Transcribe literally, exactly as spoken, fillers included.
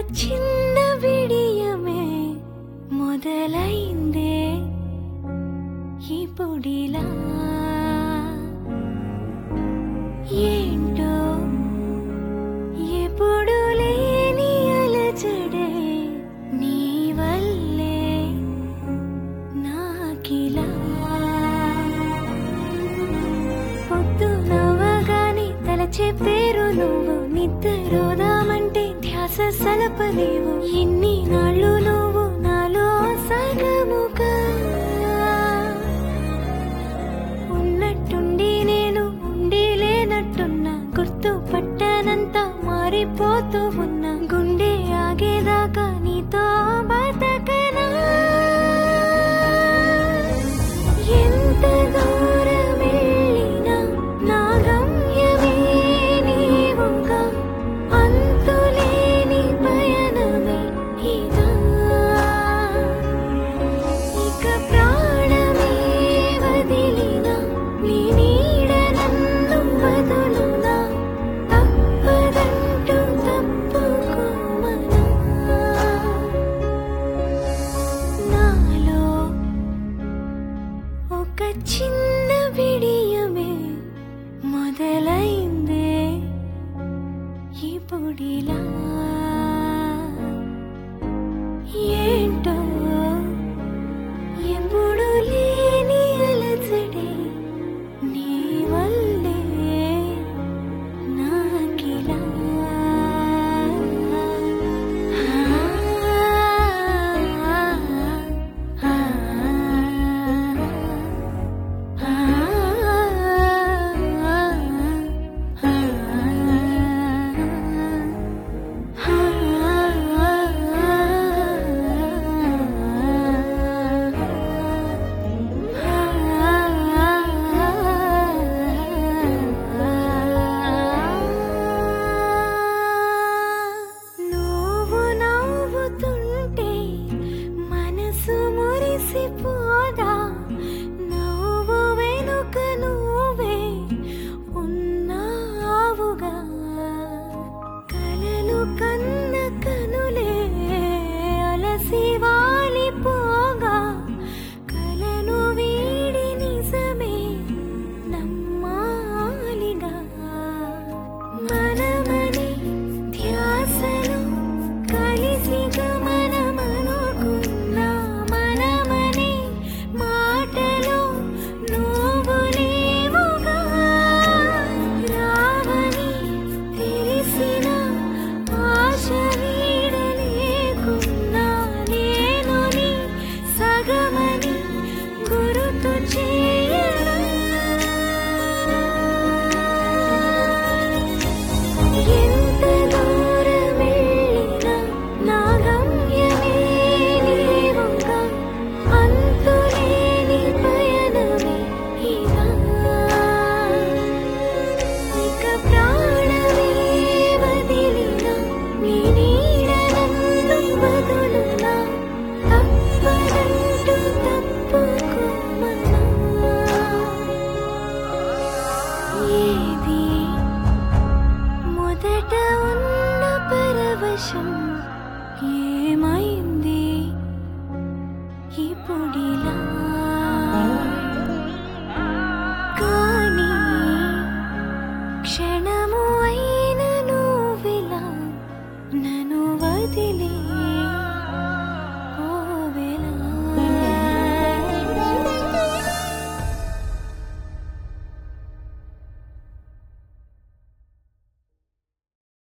చిన్న విడియమే మొదలైందే ఇప్పుడిలా ఏంటో ఎప్పుడు లేని అలజడే నీ వల్లే నాకిలా పొద్దు నవ్వగానే తలచే పేరు నువ్వు నిద్రోదామంటే ధ్యాస సలపలేవు ఎన్ని నాళ్ళు నువ్వు నాలో సగముగా ఉన్నట్టుండి నేను ఉండి లేనట్టున్నా గుర్తు పట్టనంత మారిపోతూ ఉన్నా గుండె ఆగేదాకా నీతో బతకనా ఎంత దూరం వెళ్ళినా నా గమ్యమే నీవుగా అంతులేని పయనమే ఇదా ఇక ప్రాణమే వదిలినా నీ నీడ నన్ను వదులునా తప్పదంటూ తప్పుకోమనా నాలో ఒక చిన్న విడియమే మొదలైందే ఇప్పుడిలా ఏంటో ఎప్పుడు లేని అలజడే నీ వల్లే నాకిలా నువ్వు నవ్వుతుంటే మనసు మురిసిపోదా నువ్వు వెనుక నువ్వే ఉన్నావుగా కలలు కన్న కనులే అలసి వాలిపోగా కలను వీడి నిజమే నమ్మాలిగా మనమని ధ్యాసలో కలిసి గమనమనుకున్నా మనమని మాటలో నువ్వు లేవుగా రావని తెలిసిన ఆశ వీడలేకున్నా నేను నీ సగమని గుర్తు చేయనా ఎంత దూరం వెళ్ళినా నా గమ్యమే నీవుగా అంతులేని పయనమే ఇదా ఇక ప్రాణమే వదిలినా నీ నీడ నన్ను వదులునా తప్పదంటూ తప్పుకోమనా ఏది మొదట ఉన్న పరవశం